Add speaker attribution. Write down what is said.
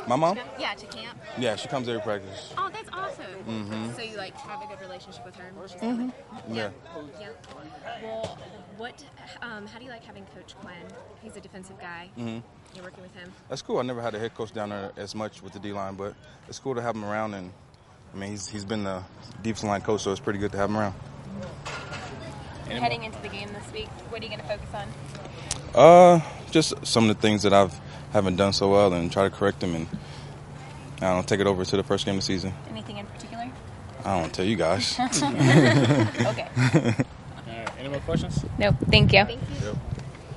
Speaker 1: My mom?
Speaker 2: Yeah, to camp.
Speaker 1: Yeah, she comes every practice.
Speaker 2: Oh, that's awesome.
Speaker 1: Mm-hmm.
Speaker 2: So you like have a good relationship with her? And she's
Speaker 1: Yeah.
Speaker 2: Yeah. Well, how do you like having Coach Quinn? He's a defensive guy.
Speaker 1: Mm-hmm.
Speaker 2: You're working with him.
Speaker 1: That's cool. I never had a head coach down there as much with the D-line, but it's cool to have him around. And I mean, he's been the defensive line coach, so it's pretty good to have him around.
Speaker 2: Heading into the game this week, what are you going to focus on?
Speaker 1: Just some of the things that haven't done so well, and try to correct them, and I don't take it over to the first game of the season.
Speaker 2: Anything in particular?
Speaker 1: I don't tell you guys.
Speaker 2: Okay.
Speaker 3: Any more questions?
Speaker 2: Nope. Thank you.
Speaker 1: Yep.